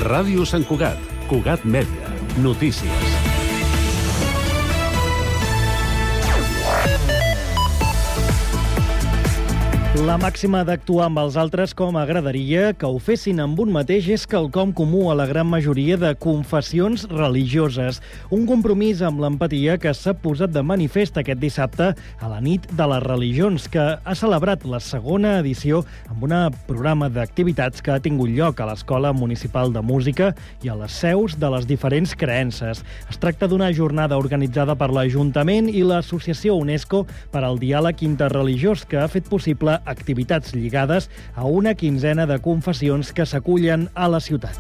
Ràdio Sant Cugat, Cugat Mèdia, notícies. La màxima d'actuar amb els altres com agradaria que ho fessin amb un mateix és quelcom comú a la gran majoria de confessions religioses. Un compromís amb l'empatia que s'ha posat de manifest aquest dissabte a la nit de les religions, que ha celebrat la segona edició amb un programa d'activitats que ha tingut lloc a l'Escola Municipal de Música i a les seus de les diferents creences. Es tracta d'una jornada organitzada per l'Ajuntament i l'Associació UNESCO per al Diàleg Interreligiós, que ha fet possible activitats lligades a una quinzena de confessions que s'acullen a la ciutat.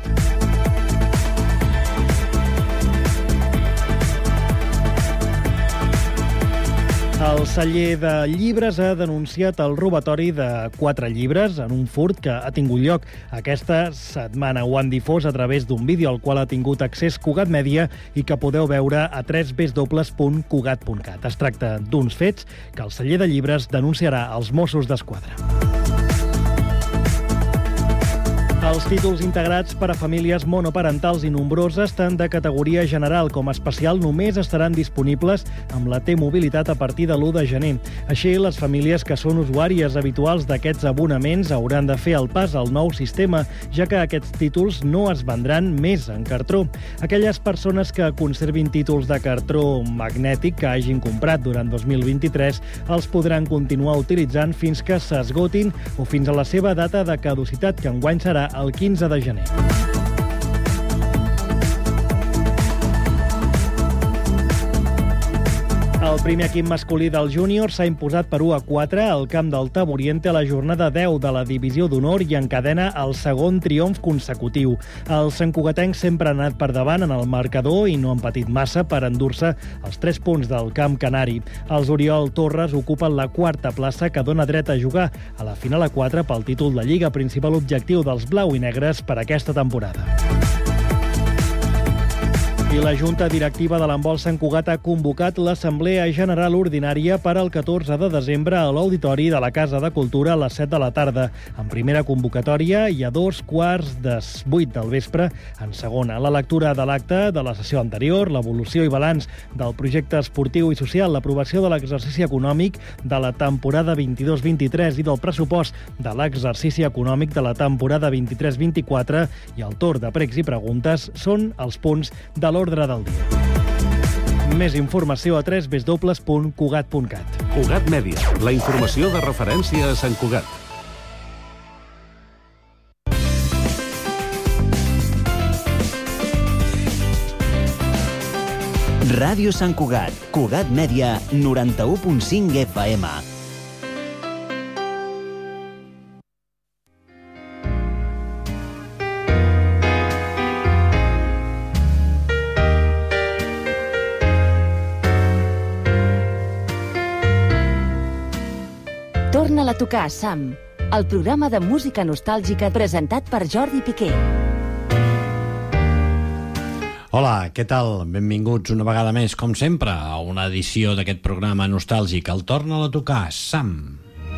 El celler de llibres ha denunciat el robatori de 4 llibres en un furt que ha tingut lloc aquesta setmana. Ho han difós a través d'un vídeo al qual ha tingut accés Cugat Mèdia i que podeu veure a www.cugat.cat. Es tracta d'uns fets que el celler de llibres denunciarà als Mossos d'Esquadra. Els títols integrats per a famílies monoparentals i nombroses, tant de categoria general com especial, només estaran disponibles amb la T-Mobilitat a partir de l'1 de gener. Així, les famílies que són usuàries habituals d'aquests abonaments hauran de fer el pas al nou sistema, ja que aquests títols no es vendran més en cartró. Aquelles persones que conservin títols de cartró magnètic que hagin comprat durant 2023 els podran continuar utilitzant fins que s'esgotin o fins a la seva data de caducitat, que enguany serà el 15 de gener. El primer equip masculí del júnior s'ha imposat per 1-4 al camp del Taboriente a la jornada 10 de la Divisió d'Honor i encadena el segon triomf consecutiu. Els santcugatencs sempre han anat per davant en el marcador i no han patit massa per endur-se els 3 punts del camp canari. Els Oriol Torres ocupen la 4a plaça que dona dret a jugar a la final a 4 pel títol de Lliga, principal objectiu dels blau i negres per aquesta temporada. I la Junta Directiva de l'Handbol Sant Cugat ha convocat l'Assemblea General Ordinària per al 14 de desembre a l'Auditori de la Casa de Cultura a les 7 de la tarda. En primera convocatòria i a 2:15 del vespre en segona. La lectura de l'acte de la sessió anterior, l'evolució i balanç del projecte esportiu i social, l'aprovació de l'exercici econòmic de la temporada 22-23 i del pressupost de l'exercici econòmic de la temporada 23-24 i el torn de pregs i preguntes són els punts de l'ordre del dia. Més informació a www.cugat.cat. Cugat Mèdia, la informació de referència a Sant Cugat. Ràdio Sant Cugat, Cugat Mèdia, 91.5 FM. Torna-la a tocar, Sam, el programa de música nostàlgica presentat per Jordi Piqué. Hola, què tal? Benvinguts una vegada més, com sempre, a una edició d'aquest programa nostàlgic. El Torna-la a tocar, Sam.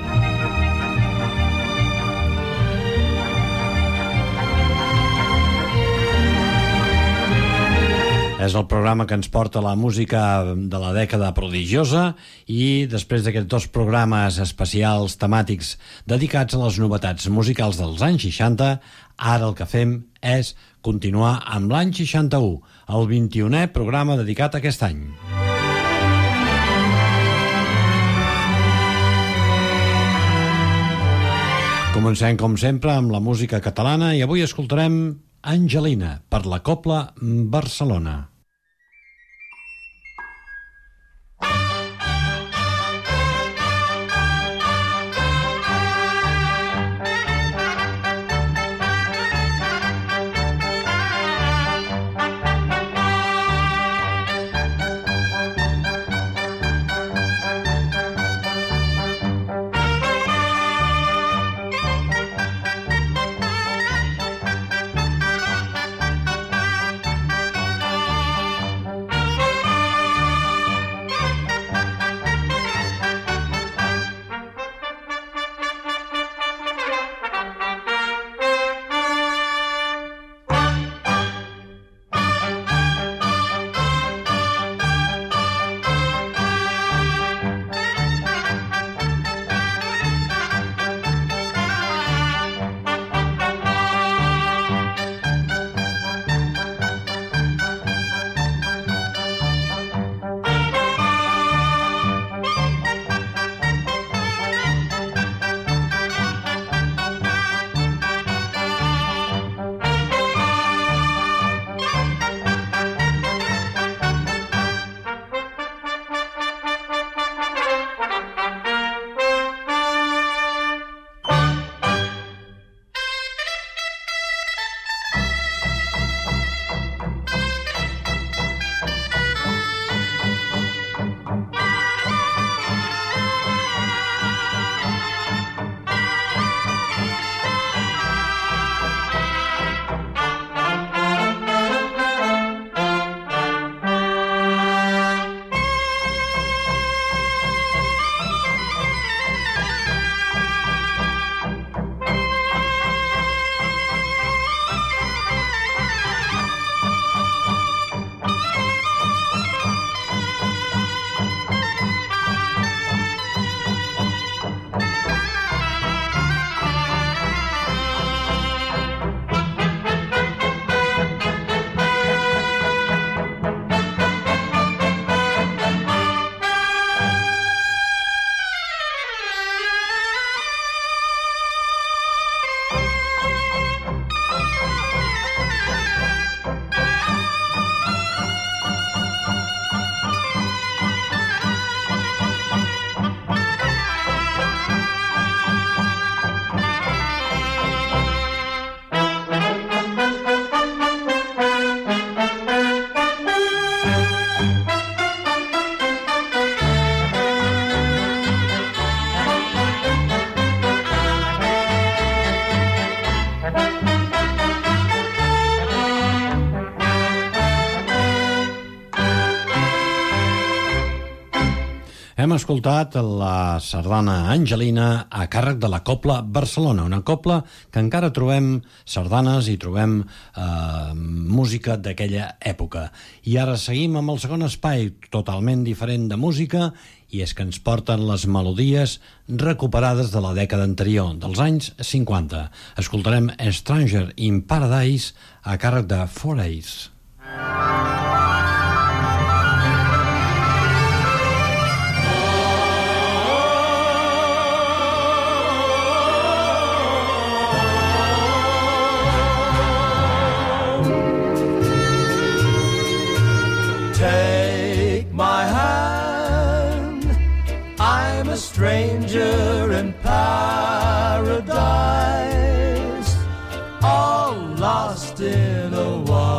És el programa que ens porta la música de la dècada prodigiosa i després d'aquests 2 programes especials temàtics dedicats a les novetats musicals dels anys 60, ara el que fem és continuar amb l'any 61, el 21è programa dedicat a aquest any. Comencem, com sempre, amb la música catalana i avui escoltarem Angelina per la Cobla Barcelona. Hem escoltat la sardana Angelina a càrrec de la Cobla Barcelona, una cobla que encara trobem sardanes i trobem música d'aquella època. I ara seguim amb el segon espai, totalment diferent de música, i és que ens porten les melodies recuperades de la dècada anterior, dels anys 50. Escoltarem Stranger in Paradise a càrrec de Forays. A stranger in paradise, all lost in a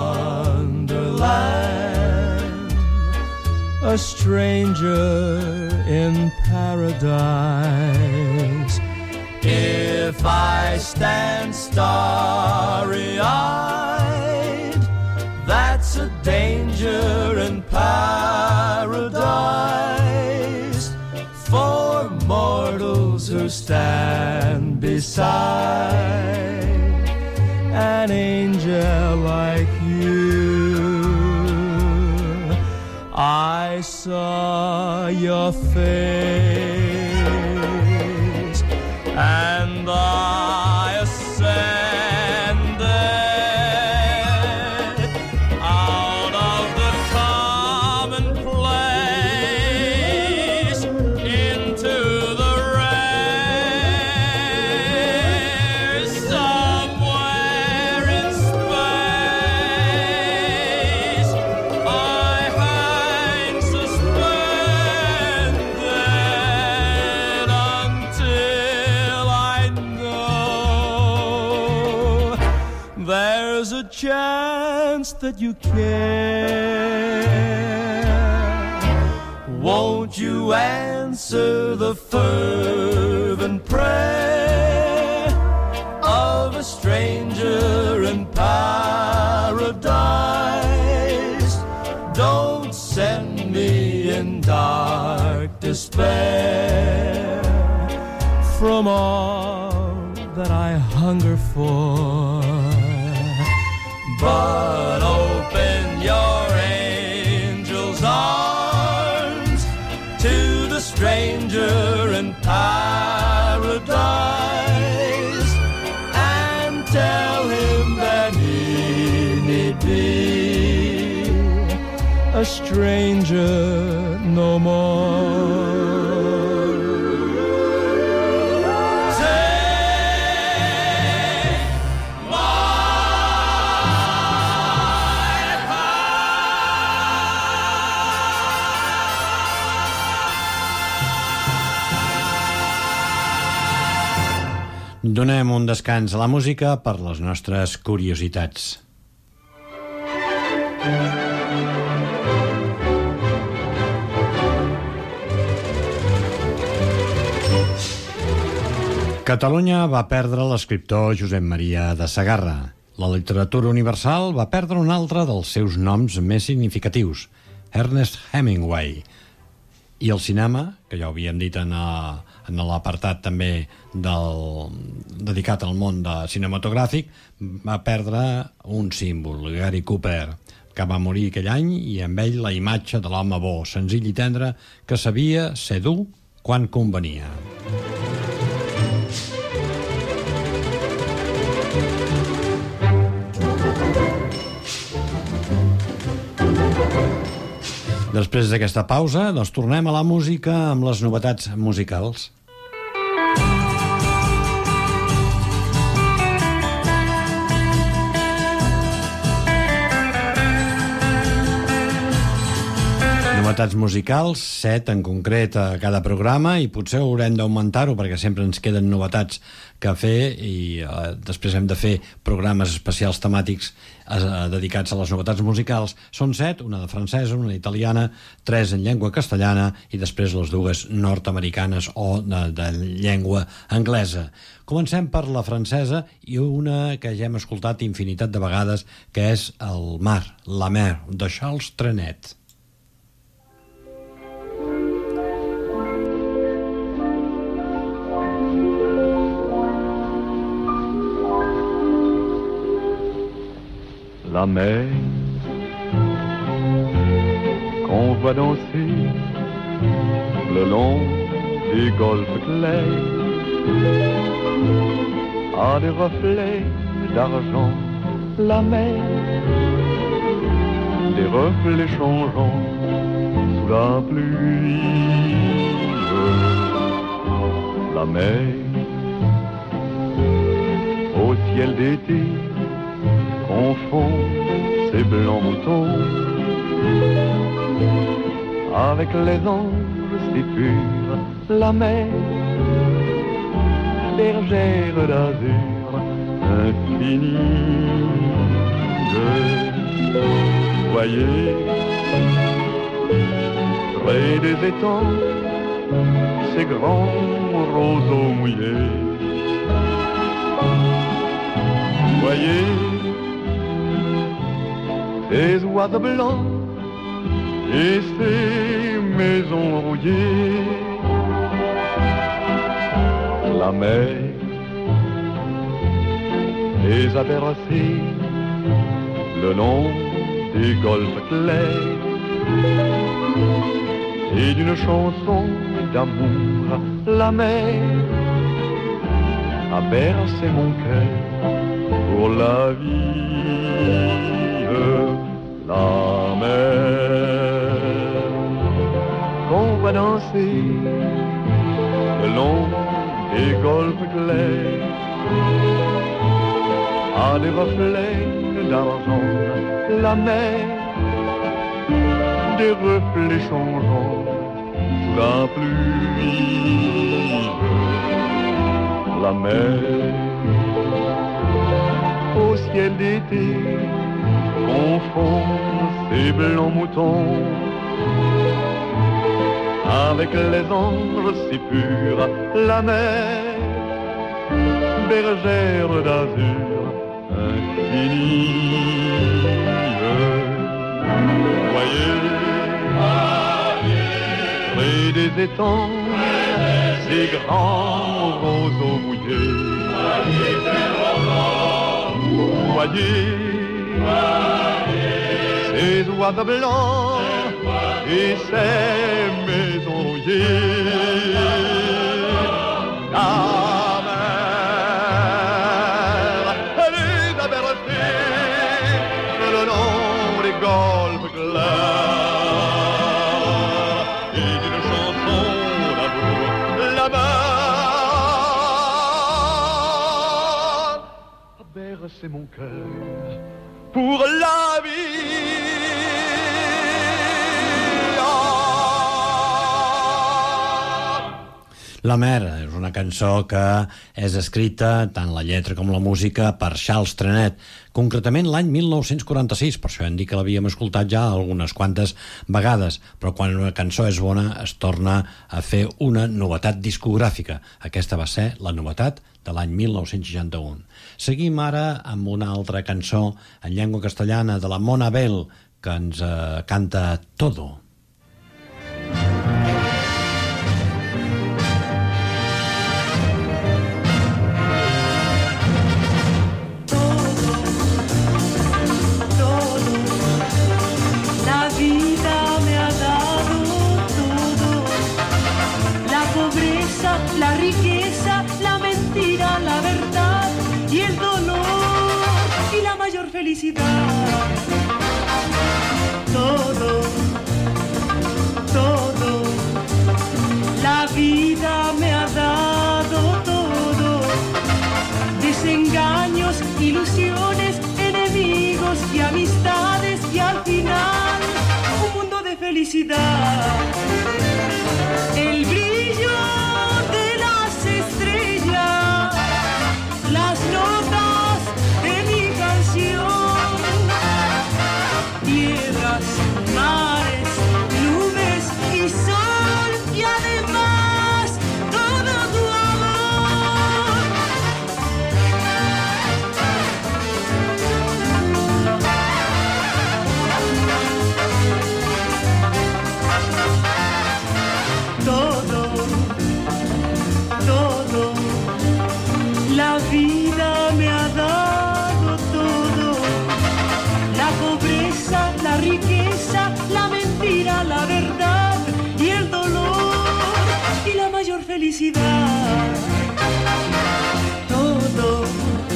wonderland. A stranger in paradise. If I stand starry-eyed, that's a danger in paradise. For mortals who stand beside an angel like you, I saw your face and I ascended out of the commonplace into the rare. Somewhere in space I hang suspended until I know there's a chance that you care. Won't you answer the fervent prayer of a stranger in paradise? Don't send me in dark despair from all that I hunger for, but open your angel's arms to the stranger in paradise and tell him that he need be a stranger no more. Donem un descans a la música per les nostres curiositats. Catalunya va perdre l'escriptor Josep Maria de Sagarra. La literatura universal va perdre un altre dels seus noms més significatius, Ernest Hemingway. I el cinema, que ja ho havíem dit en l'apartat també dedicat al món cinematogràfic, va perdre un símbol, Gary Cooper, que va morir aquell any, i amb ell la imatge de l'home bo, senzill i tendre, que sabia ser dur quan convenia. Després d'aquesta pausa, doncs tornem a la música amb les novetats musicals. Novetats musicals, 7 en concret a cada programa, i potser haurem d'augmentar-ho perquè sempre ens queden novetats que fer, i després hem de fer programes especials temàtics dedicats a les novetats musicals. Són 7, una de francesa, una italiana, 3 en llengua castellana i després les dues nord-americanes o de llengua anglesa. Comencem per la francesa i una que ja hem escoltat infinitat de vegades, que és El mar, La mer, de Charles Trenet. la mer qu'on voit danser le long des golfes clairs a des reflets d'argent, la mer, des reflets changeants sous la pluie. La mer au ciel d'été confond ses blancs moutons avec les anges si purs. La mer, bergère d'azur infinie. Voyez, près des étangs, ces grands roseaux mouillés. Voyez, ces oiseaux blancs et ces maisons rouillées. La mer les a bercés le long des golfes clairs et d'une chanson d'amour. La mer a bercé mon cœur pour la vie. La mer qu'on va danser le long des golfes clairs a des reflets d'argent. La mer, des reflets changeants sous la pluie. La mer au ciel d'été confond ses blancs moutons avec les anges si purs. La mer, bergère d'azur infinie. Voyez, près des étangs, ces grands roseaux mouillés. Voyez, ces oiseaux blancs et ces maisons rouillées. La mer, elle les a bercés le long des golfes clairs et d'une chanson d'amour. La mer a bercé mon cœur pour la vie. La mer és una cançó que és escrita, tant la lletra com la música, per Charles Trenet, concretament l'any 1946, per això hem dit que l'havíem escoltat ja algunes quantes vegades, però quan una cançó és bona es torna a fer una novetat discogràfica. Aquesta va ser la novetat de l'any 1961. Seguim ara amb una altra cançó en llengua castellana de la Mona Bell, que ens canta Todo. La riqueza, la mentira, la verdad y el dolor y la mayor felicidad. Todo, todo, la vida me ha dado todo. Desengaños, ilusiones, enemigos y amistades y al final un mundo de felicidad. El brillo de las estrellas, las notas de mi canción, tierras, mares, nubes y sol y además todo tu amor. felicidad. Todo,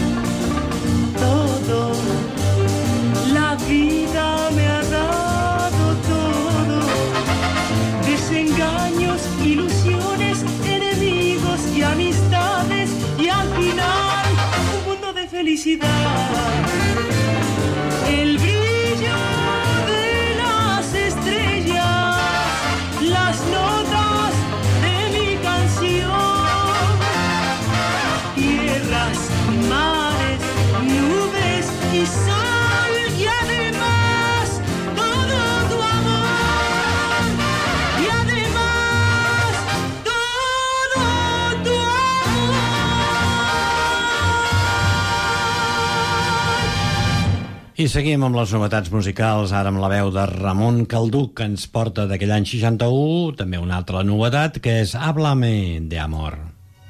todo, la vida me ha dado todo. Desengaños, ilusiones, enemigos y amistades, y al final un mundo de felicidad. El brillo de las estrellas, las notas de mi canción, tierras, mares, nubes y sol, y además todo tu amor, y además todo tu amor. I seguim amb les novetats musicals, ara amb la veu de Ramon Calduc, que ens porta d'aquell any 61, també una altra novetat, que és Háblame de amor.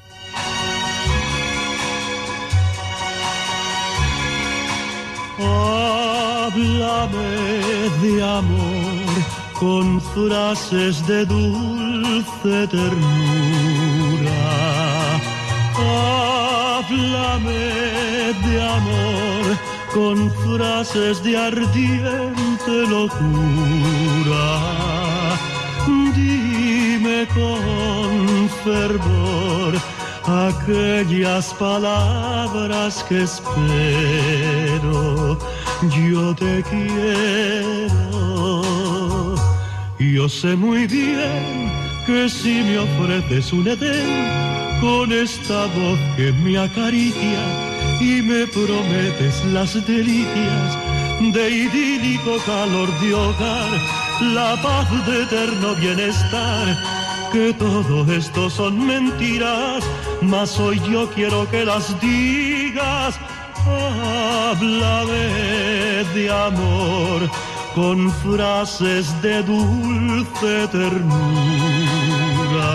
Háblame de amor con frases de dulce ternura. Háblame de amor con frases de ardiente locura. Dime con fervor aquellas palabras que espero. Yo te quiero. Yo sé muy bien que si me ofreces un Edén con esta voz que me acaricia y me prometes las delicias de idílico calor de hogar, la paz de eterno bienestar, que todo esto son mentiras, mas hoy yo quiero que las digas. Háblame de amor con frases de dulce ternura.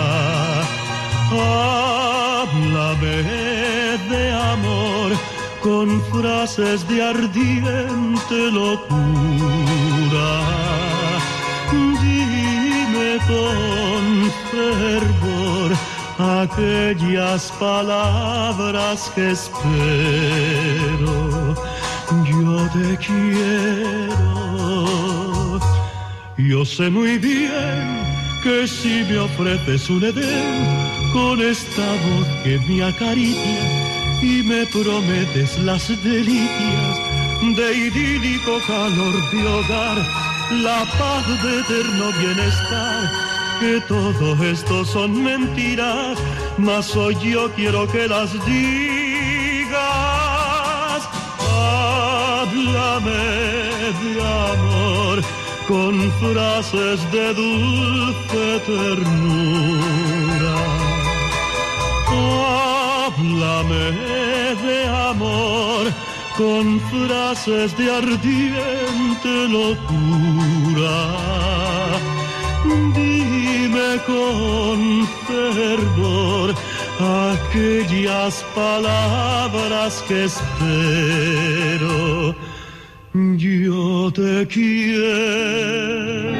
Háblame de amor con frases de ardiente locura. Dime con fervor aquellas palabras que espero. Yo te quiero. Yo sé muy bien que si me ofreces un Edén con esta voz que me acaricia y me prometes las delicias de idílico calor de hogar, la paz de eterno bienestar, que todo esto son mentiras, mas hoy yo quiero que las digas. Háblame de amor con frases de dulce ternura. Háblame de amor con frases de ardiente locura. Dime con fervor aquellas palabras que espero. Yo te quiero.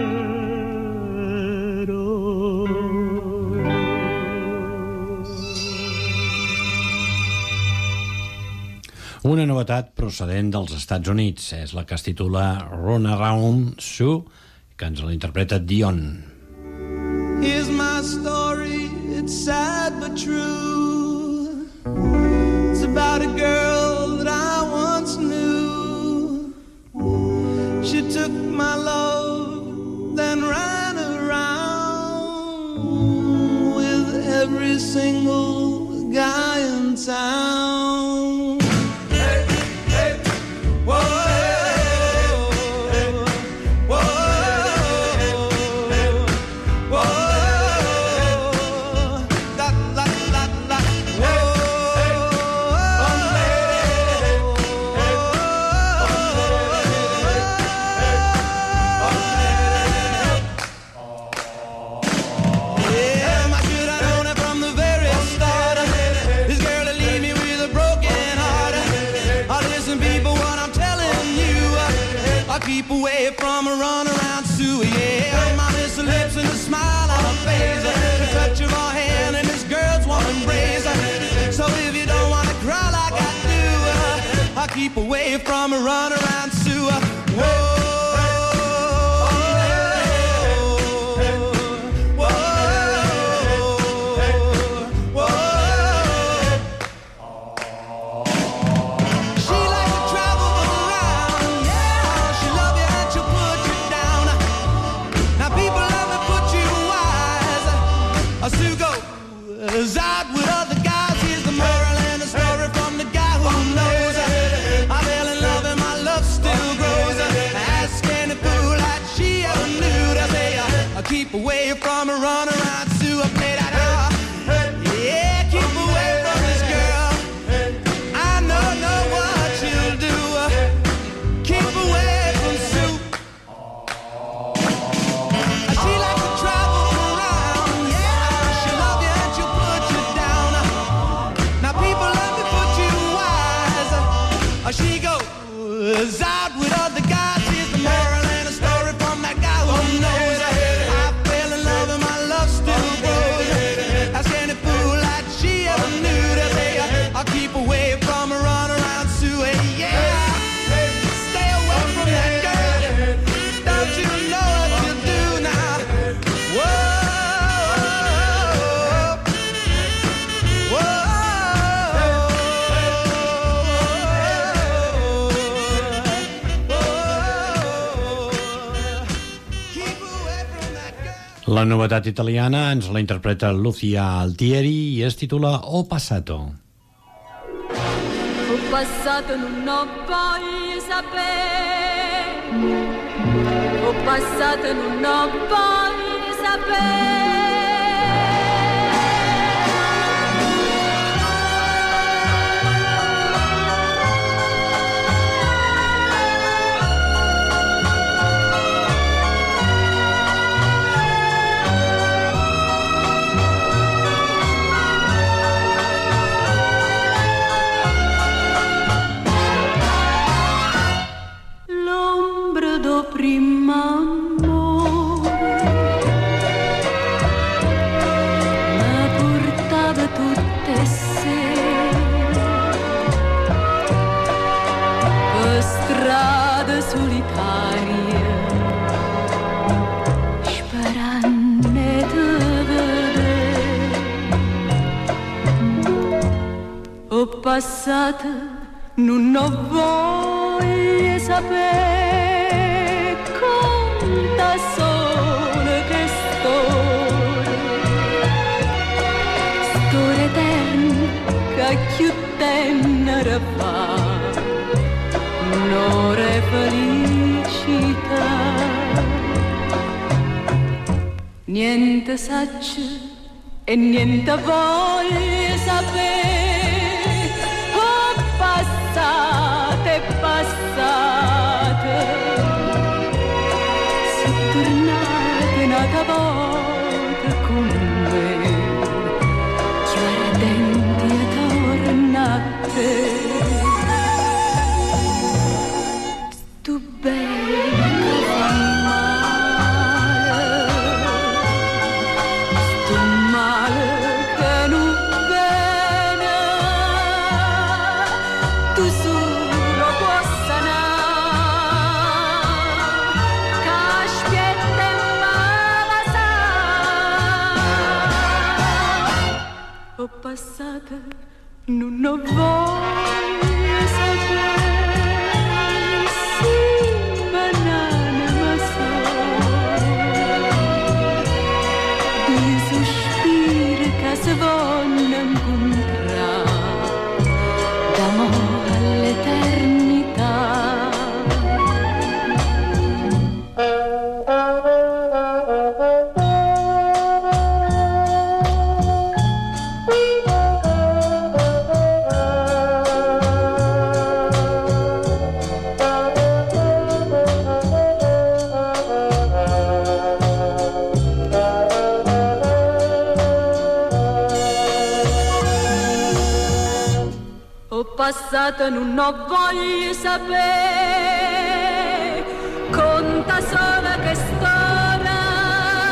Una novetat procedent dels Estats Units és la que es titula Run Around Sue, que ens l'interpreta Dion. Here's my story, it's sad but true. It's about a girl that I once knew. She took my love, then ran around with every single guy in town. Keep away from a run around Sue, yeah. My Just the lips and the smile on her face, the touch of her hand and this girl's warm embrace. So if you don't wanna cry like I do, I'll keep away from a runaround Sue. Whoa. Sue goes out with other guys. Here's the moral and the story from the guy who knows. I fell in love and my love still grows. Ask any fool that she ever knew to say, I'll keep away from a runaround Sue. I played that yeah, keep away from this girl. I know what she'll do. Keep away from Sue. She likes to travel around, yeah. She'll love you and she'll put you down. Now people, let me put you wise. She goes out with other guys. Here's the moral and a story from that guy who knows. I fell in love and my love still grows. Ask any fool that she ever knew to say, I'll keep away from a runaround Sue. Yeah, stay away from that girl. Don't you know what you do now? Whoa, whoa, keep away from that girl. La novetat italiana ens la interpreta Lucia Altieri i es titula O Passato. Ho passato non ho voglia sapere. Ho passato non ho voglia sapere. L'ombra do prima amore mi portava tutte sere per strade solitarie sperando di vedere. Ho passato, non ho voglia sapere conta solo che storia eterna che più tenera fa un'ora felicità. Niente saccio e niente voglia sapere. Ho passate, passate, se tornate un'altra volta con me, più ardenti e tornate. Sto bene che fa male, sto male che non bene, tu solo puoi sanare, che aspetta e male sa. Ho passato, non ho voglia sapere, sì, banana ma so, due sospiri che si vogliono incontrare, d'amore all'eternità. Ho passato, non ho voglia sapere, conta solo che storia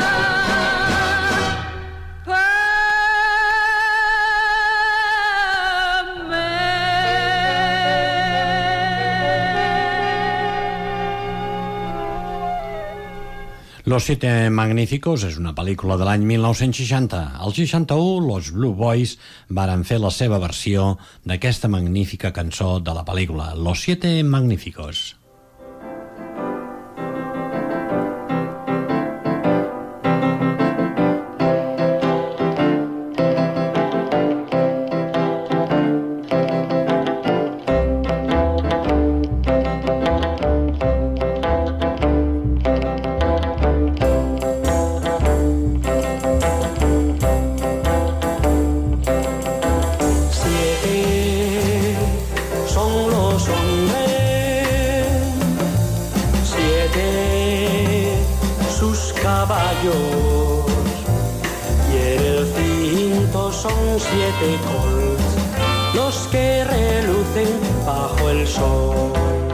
Los Siete Magníficos és una pel·lícula de l'any 1960. Al 61, los Blue Boys varen fer la seva versió d'aquesta magnífica cançó de la pel·lícula, Los Siete Magníficos. Siete colts, los que relucen bajo el sol.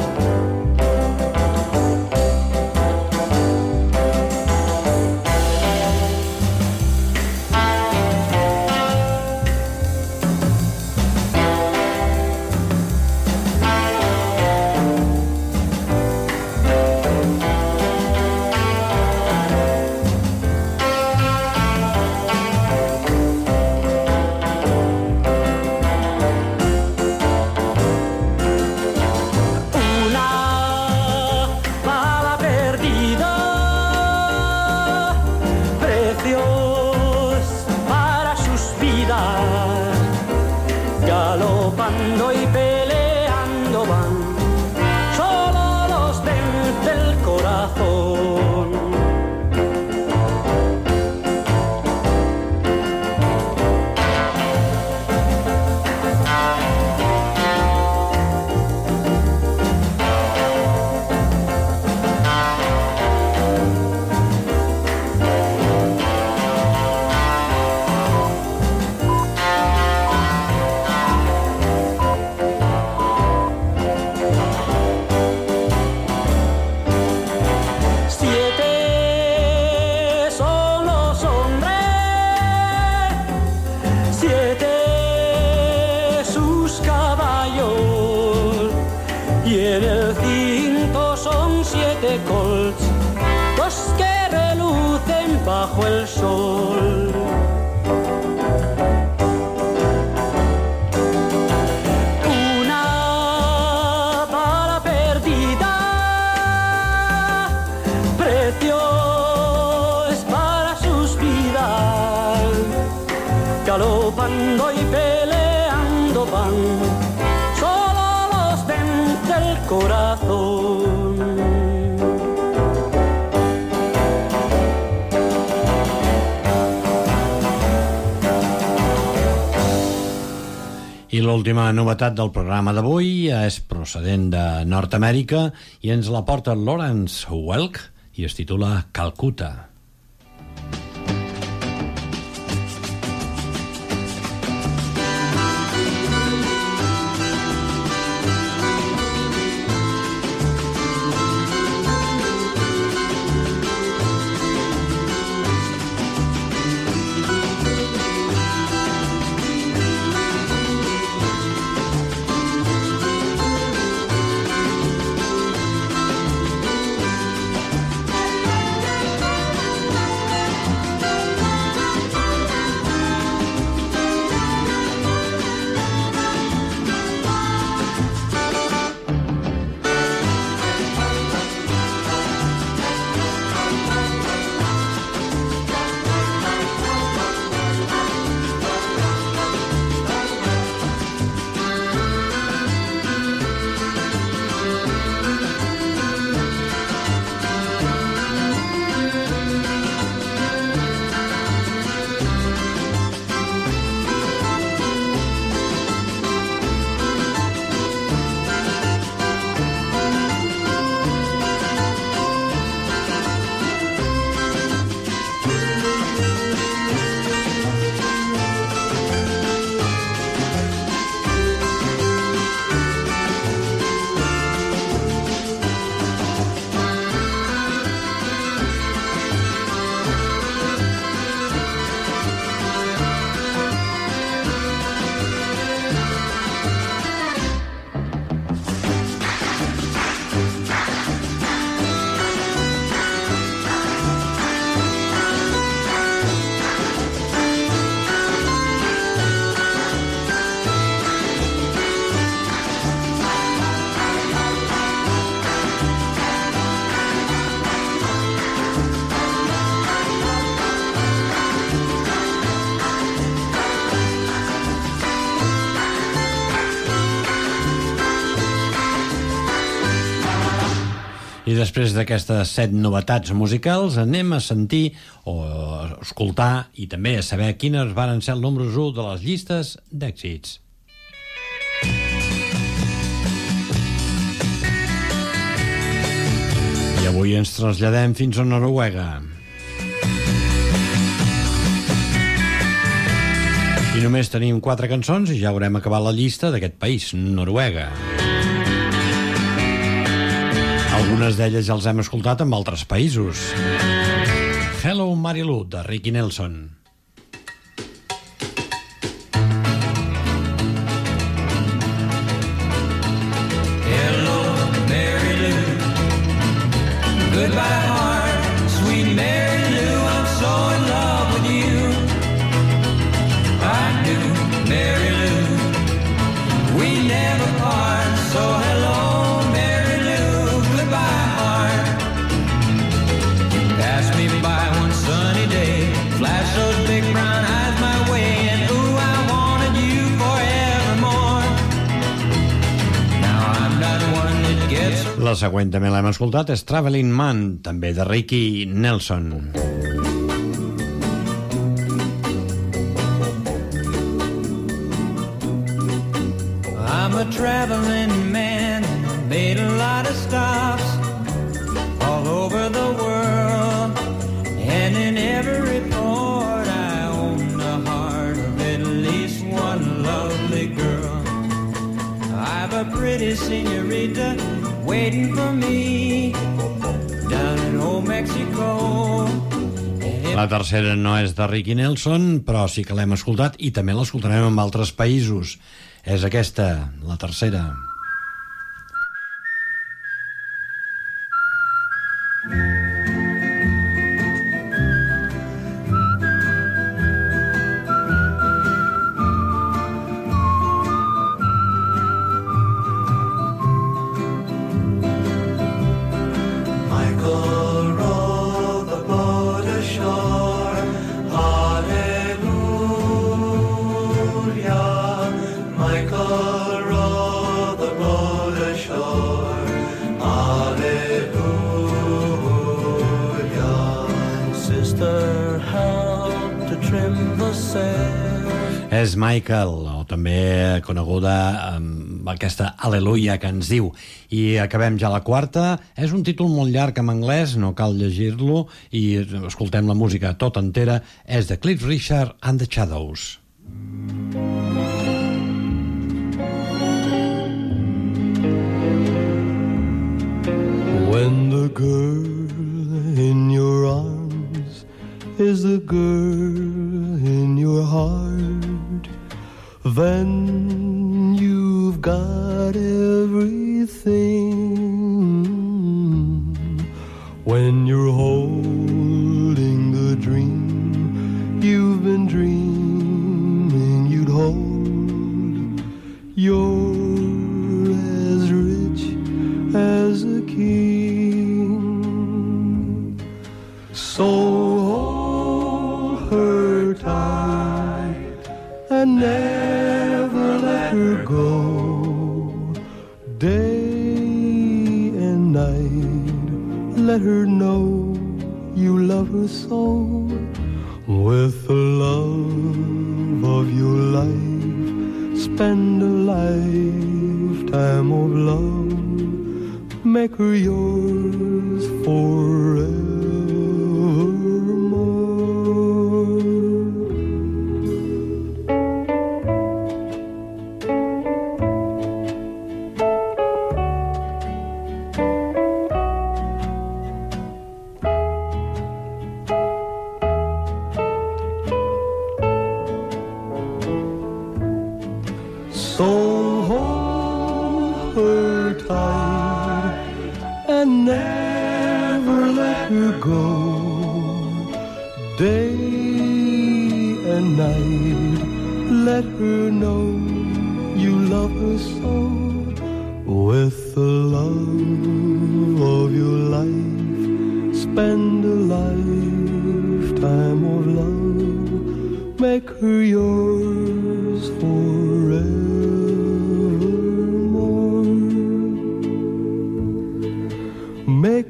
Bajo el sol. Una bala perdida, precio es para sus vidas, galopando y peleando van, solo los vence el corazón. I l'última novetat del programa d'avui és procedent de Nord-Amèrica i ens la porta Lawrence Welk i es titula Calcuta. I després d'aquestes 7 novetats musicals anem a sentir o a escoltar i també a saber quines van ser el número 1 de les llistes d'èxits. I avui ens traslladem fins a Noruega. I només tenim 4 cançons i ja haurem acabat la llista d'aquest país, Noruega. Algunes d'elles ja els hem escoltat en altres països. Hello Marilu, de Ricky Nelson. Hello Marilu, goodbye heart, sweet Marilu, I'm so in love with you. I knew Marilu, we never part, so hello. Flash those big brown eyes my way, and ooh, I wanted you forevermore. Now I'm not one that gets... La següent també l'hem escoltat, és Traveling Man, també de Ricky Nelson. I'm a traveling man, made a lot of stops all over the world, and in every port I own the heart of at least one lovely girl. I've a pretty señorita waiting for me down in old Mexico. La tercera no és de Ricky Nelson, però sí que l'hem escoltat i també l'escoltarem en altres països. És aquesta, la tercera. És Michael, o també coneguda amb aquesta Aleluia que ens diu. I acabem ja la quarta. És un títol molt llarg en anglès, no cal llegir-lo, i escoltem la música tota entera. És de Cliff Richard and the Shadows. When the girl in your arms is the girl in your heart, then you've got everything. When you're holding the dream you've been dreaming you'd hold, you're as rich as a king. So hold her tight and never let her go. Day and night, let her know you love her so. With the love of your life, spend a lifetime of love. Make her yours forevermore. So hold her tight and never let her go. Day and night, let her know you love her so. With the love of your life, spend a lifetime of love. Make her yours forever. Make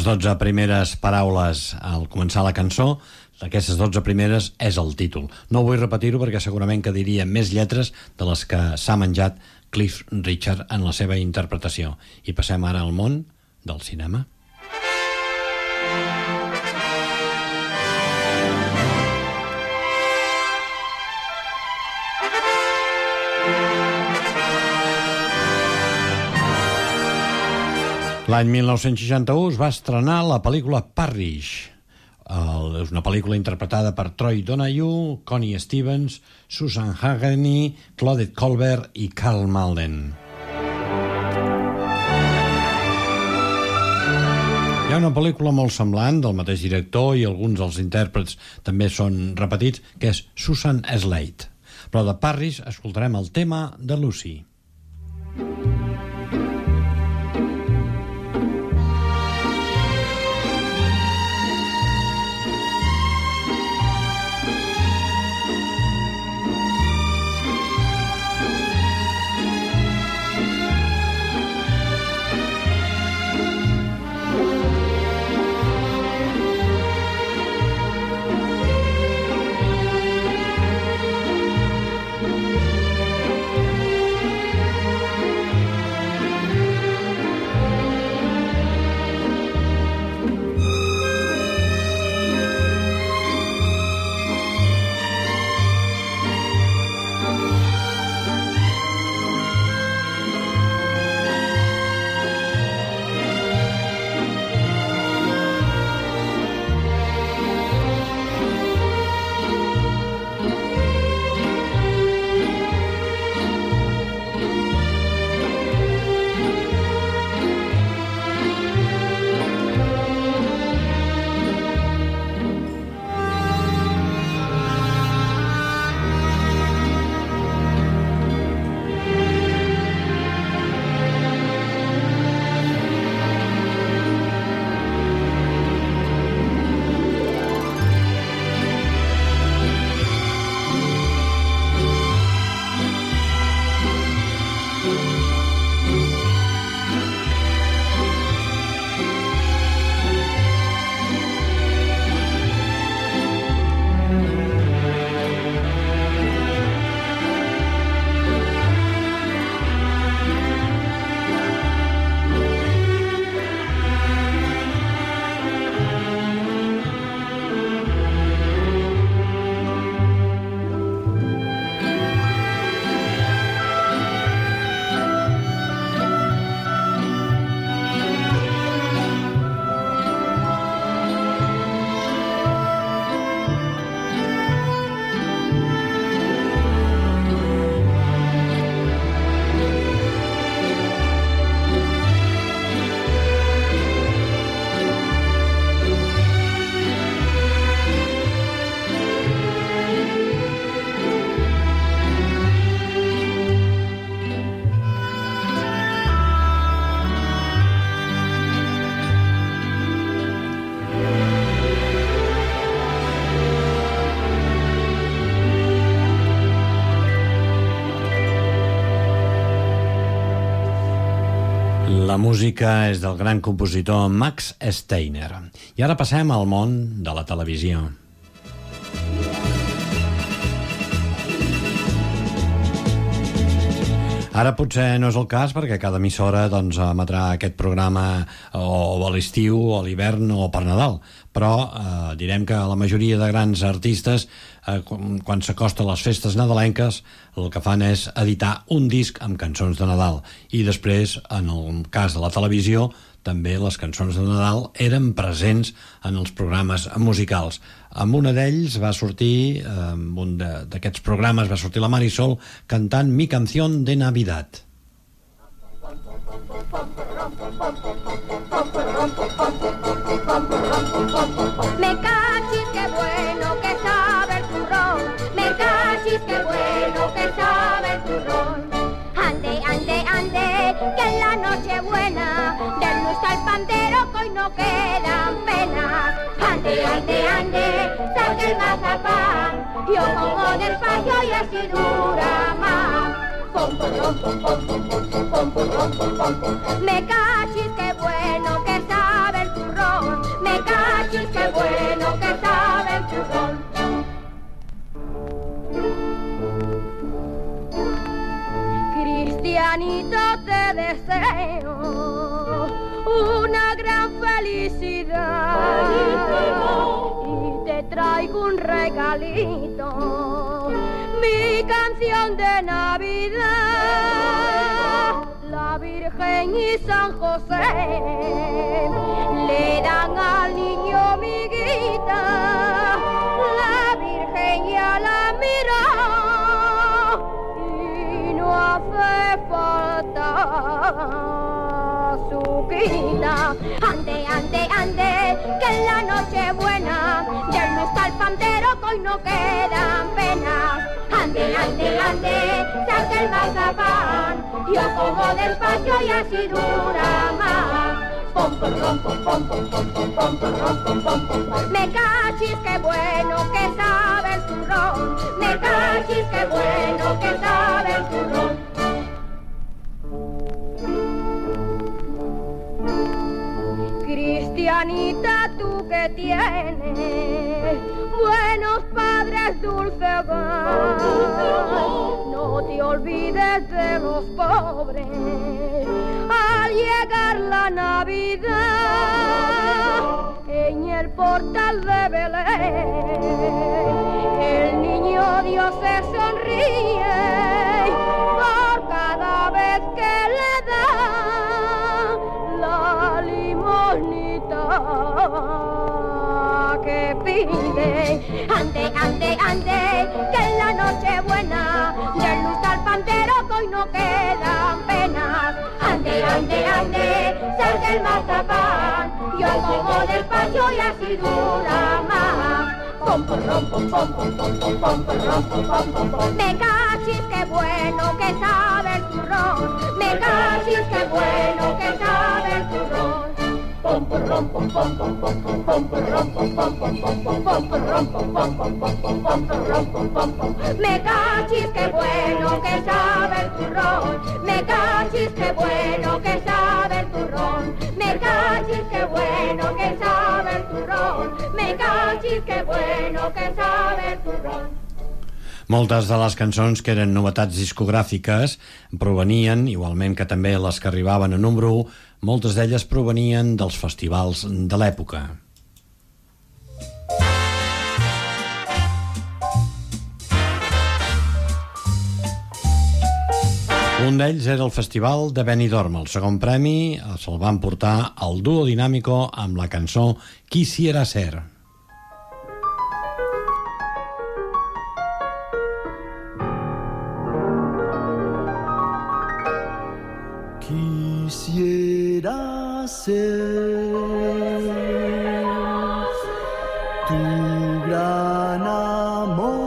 les 12 primeres paraules al començar la cançó, d'aquestes 12 primeres és el títol. No vull repetir-ho perquè segurament que diria més lletres de les que s'ha menjat Cliff Richard en la seva interpretació. I passem ara al món del cinema. L'any 1961 es va estrenar la pel·lícula Parrish. És una pel·lícula interpretada per Troy Donahue, Connie Stevens, Susan Hageney, Claudette Colbert i Karl Malden. Hi ha una pel·lícula molt semblant del mateix director i alguns dels intèrprets també són repetits, que és Susan Slade. Però de Parrish escoltarem el tema de Lucy. La música és del gran compositor Max Steiner. I ara passem al món de la televisió. Ara potser no és el cas perquè cada emissora emetrà aquest programa o a l'estiu, o a l'hivern o per Nadal, però direm que la majoria de grans artistes quan s'acosten les festes nadalenques el que fan és editar un disc amb cançons de Nadal i després, en el cas de la televisió, també les cançons de Nadal eren presents en els programes musicals. Amb una d'ells va sortir, en un d'aquests programes va sortir la Marisol cantant Mi canción de Navidad. Me cachis, qué bueno que sabe el turrón. Me cachis, qué bueno que sabe el turrón. Ande, ande, ande, que en la noche buena del luz al pandero que hoy no quedan penas. Ande, ande, ande, saque el mazapán. Yo pongo del payo y así dura más. Me cachis, qué bueno que sabe el turrón. traigo un regalito, mi canción de Navidad. La Virgen y San José le dan al niño miguita, la Virgen ya la mira y no hace falta su quita. Ande, ande, ande, que en la noche buena del no está el pandero, que hoy no quedan penas. Ande, ande, ande, saca el mazapán, yo como despacio y así dura más. Pom, pom, pom, pom, pom, pom, pom, pom, pom, pom, pom, pom, pom. Me cachis, qué bueno que sabe el turrón, me cachis, qué bueno que sabe el turrón. Cristianita, tú que tienes buenos padres, dulce hogar, no te olvides de los pobres al llegar la Navidad. En el portal de Belén el niño Dios se sonríe por cada vez que le da la limosnita que pide. Ande, ande, ande, que en la noche buena del luz al pantero, que hoy no quedan penas. Ande, ande, ande, salga el mazapán, yo como despacio y así dura más. Pom, pom, pom, pom, pom, pom, pom, pom, pom, pom, pom, pom, pom. Me cachis, qué bueno que sabe el turrón, me cachis, qué bueno que sabe el turrón. Pom, pom, pom, pom, pom, pom, pom, pom, pom, pom, pom, pom, pom, pom, pom, pom. Me cachis, qué bueno que sabe el turrón, me cachis, qué bueno que sabe el turrón, me cachis, qué bueno que sabe el turrón, me cachis, qué bueno que sabe el turrón. Moltes de les cançons que eren novetats discogràfiques provenien, igualment que també les que arribaven a número 1, moltes d'elles provenien dels festivals de l'època. Un d'ells era el Festival de Benidorm. El segon premi se'l van portar al Dúo Dinámico amb la cançó Quisiera ser. Quisiera ser tu gran amor.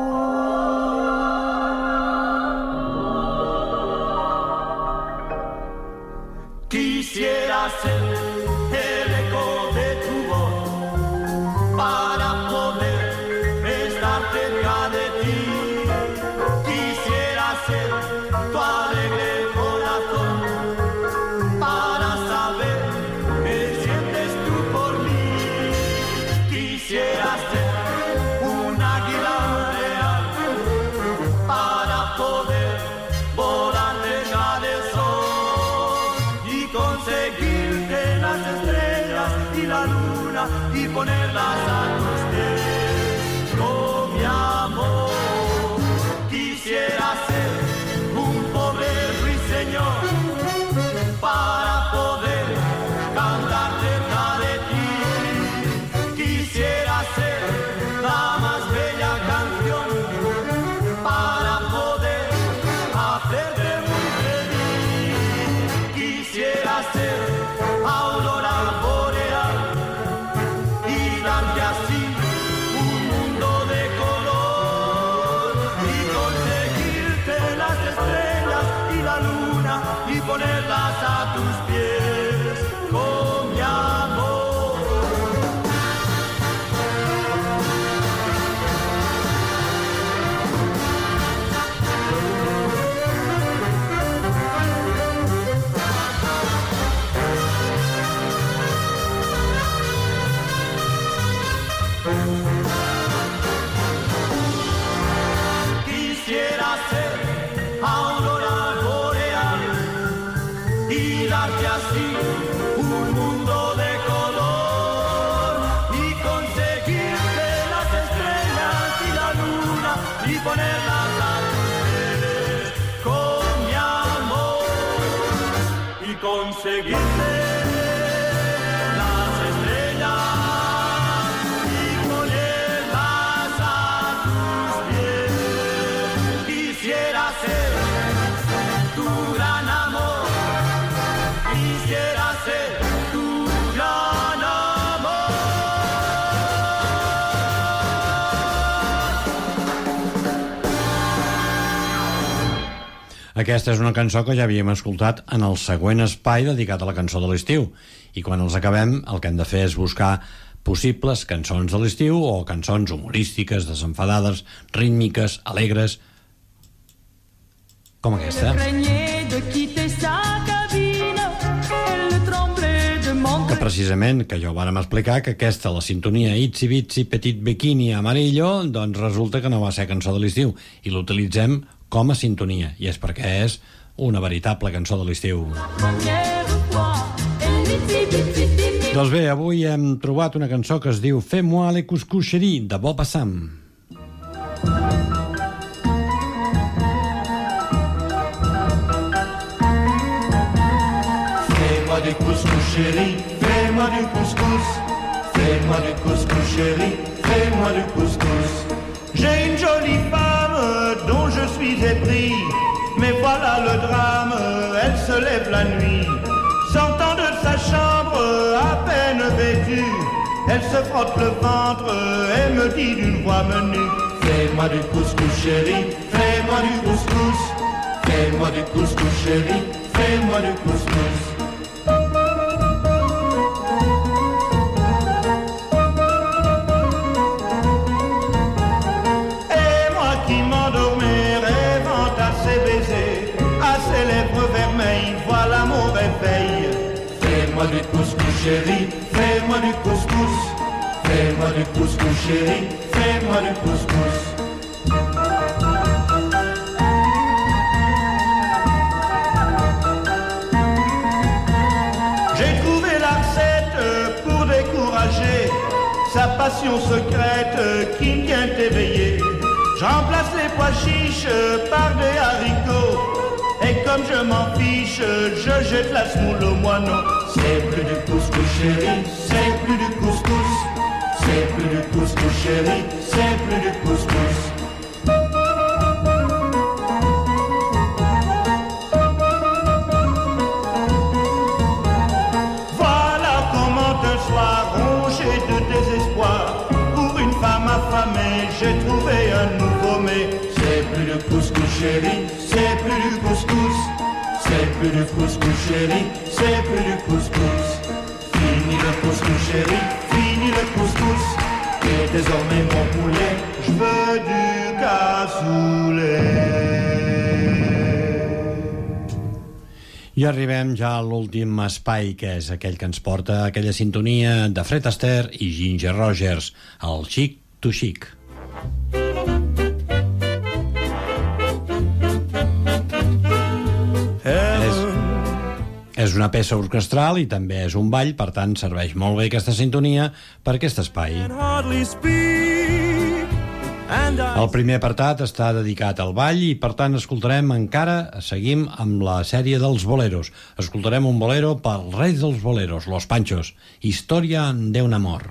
Quisiera ser el eco de tu voz para poder estar cerca de ti. Quisiera ser tu alegre corazón para saber qué sientes tú por mí. Quisiera ser un águila real para poder volar cerca del sol y conseguir que las estrellas y la luna y ponerlas a tus pies. Oh, mi amor, quisiera ser un pobre ruiseñor para poder cantar cerca de ti. Quisiera ser la más bella canción para poder hacerte muy feliz. Quisiera ser aurora boreal y darte así conseguirte las estrellas y ponerlas a tus pies. Quisiera ser tu gran amor, quisiera ser tu gran amor. Aquesta és una cançó que ja havíem escoltat en el següent espai dedicat a la cançó de l'estiu. I quan els acabem, el que hem de fer és buscar possibles cançons de l'estiu o cançons humorístiques, desenfadades, rítmiques, alegres, com aquesta. Que precisament, que ja ho vàrem explicar, que aquesta, la sintonia Itsy Bitsy Petit Bikini Amarillo, doncs resulta que no va ser cançó de l'estiu i l'utilitzem com a sintonia, i és perquè és una veritable cançó de l'estiu. Doncs bé, avui hem trobat una cançó que es diu Fais-moi les couscoucheries, de Bob Assam. Fais-moi du couscous chéri, fais-moi du couscous. Fais-moi du couscous chéri, fais-moi du couscous. J'ai une jolie femme dont je suis épris, mais voilà le drame, elle se lève la nuit. Sortant de sa chambre à peine vêtue, elle se frotte le ventre et me dit d'une voix menue: fais-moi du couscous chéri, fais-moi du couscous. Fais-moi du couscous chéri, fais-moi du couscous. Voilà mon réveil. Fais-moi du couscous chéri, fais-moi du couscous. Fais-moi du couscous chéri, fais-moi du couscous. J'ai trouvé la recette pour décourager sa passion secrète qui vient éveiller. Je remplace les pois chiches par des haricots. Et comme je m'en fiche, je jette la semoule au moineau. C'est plus du couscous chéri, c'est plus du couscous. C'est plus du couscous chéri, c'est plus du couscous. Voilà comment un soir rongé de désespoir, pour une femme affamée, j'ai trouvé un nouveau mets. C'est plus du couscous chéri, c'est plus du couscous. C'est plus du couscous chéri, c'est plus du couscous. Fini le couscous chéri, fini le couscous. Et désormais mon poulet, je veux du cassoulet. I arribem ja a l'últim espai, que és aquell que ens porta a aquella sintonia de Fred Astaire i Ginger Rogers, el Chic to Chic. És una peça orquestral i també és un ball, per tant serveix molt bé aquesta sintonia per aquest espai. El primer apartat està dedicat al ball i per tant seguim amb la sèrie dels boleros. Escoltarem un bolero pel rei dels boleros, Los Panchos, Historia de un amor.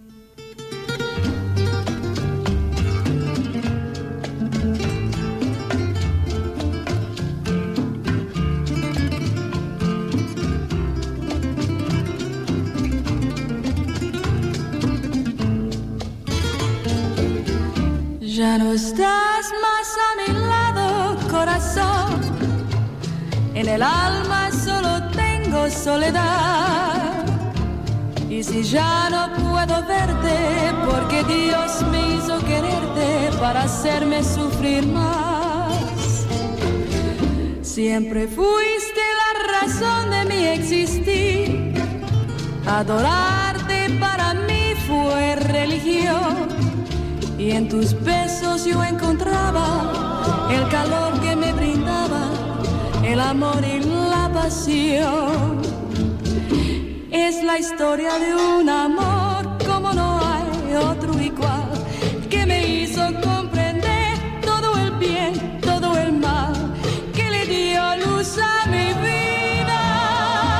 Ya no estás más a mi lado, corazón. En el alma solo tengo soledad. Y si ya no puedo verte, porque Dios me hizo quererte para hacerme sufrir más. Siempre fuiste la razón de mi existir. Adorarte para mí fue religión. Y en tus besos yo encontraba el calor que me brindaba, el amor y la pasión. Es la historia de un amor como no hay otro igual, que me hizo comprender todo el bien, todo el mal, que le dio luz a mi vida.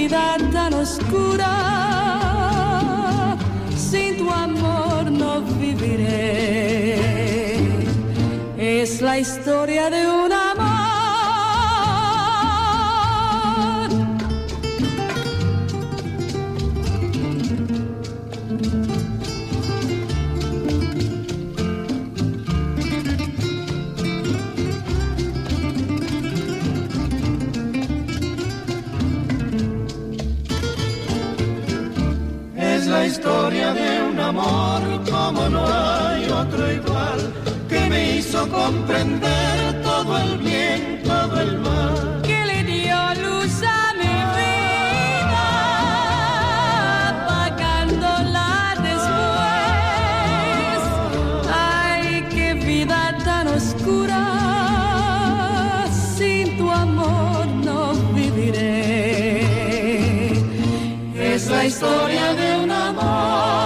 vida tan oscura, sin tu amor no viviré. Es la historia de un amor. Es la historia de un amor como no hay otro igual, que me hizo comprender todo el bien, todo el mal. Que le dio luz a mi vida, apagándola después. Ay, qué vida tan oscura, sin tu amor no viviré. Es la historia de un amor.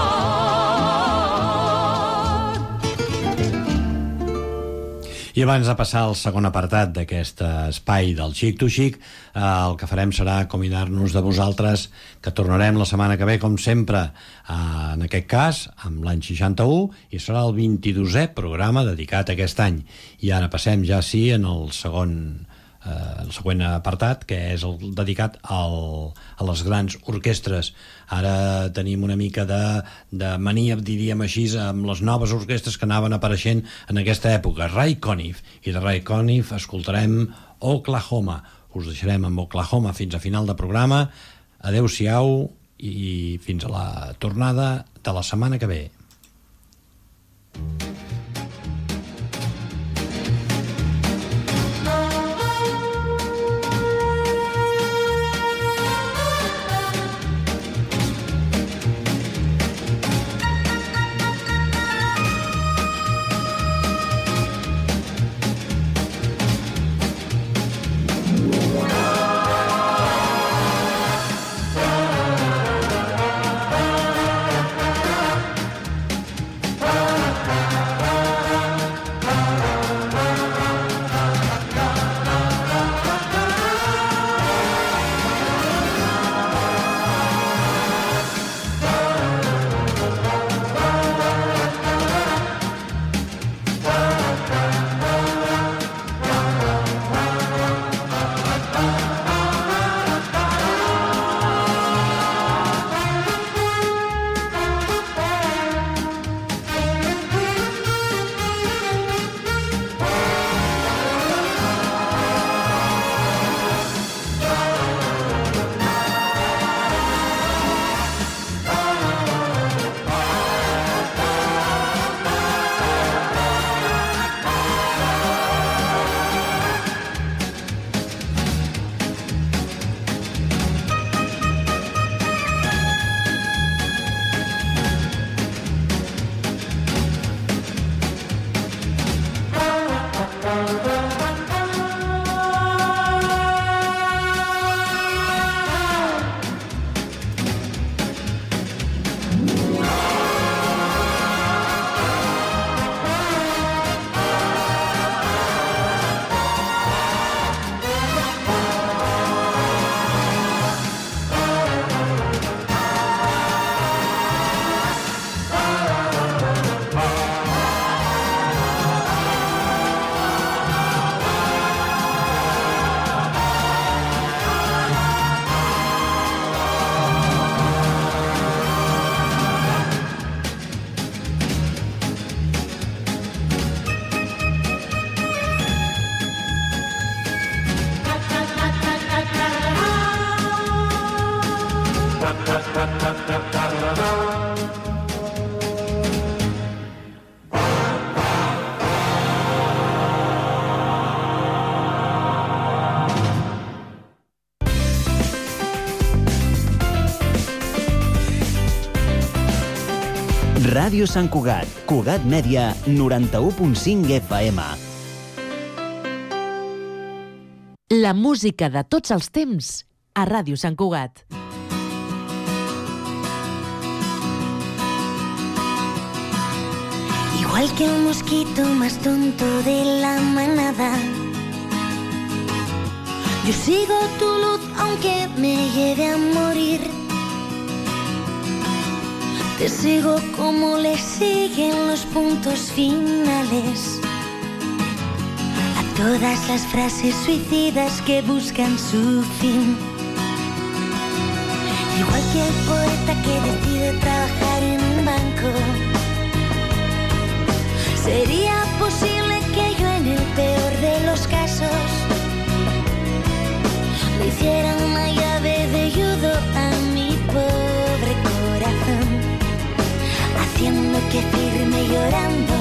I abans de passar al segon apartat d'aquest espai del Xic to Xic, el que farem serà convidar-nos de vosaltres, que tornarem la setmana que ve, com sempre, en aquest cas, amb l'any 61, i serà el 22è programa dedicat a aquest any. I ara passem ja sí en el següent apartat, que és el dedicat a les grans orquestres. Ara tenim una mica de mania, diríem així, amb les noves orquestres que anaven apareixent en aquesta època. Ray Conniff, i de Ray Conniff escoltarem Oklahoma. Us deixarem amb Oklahoma fins a final de programa. Adeu-siau i fins a la tornada de la setmana que ve. Ràdio Sant Cugat, Cugat Mèdia, 91.5 FM. La música de tots els temps a Ràdio Sant Cugat. Igual que el mosquito más tonto de la manada, Yo sigo tu luz aunque me lleve a morir. Te sigo como le siguen los puntos finales a todas las frases suicidas que buscan su fin. Igual que el poeta que decide trabajar en un banco, sería posible que yo en el peor de los casos le hiciera una llave de judo a mi pobre corazón, haciendo que firme llorando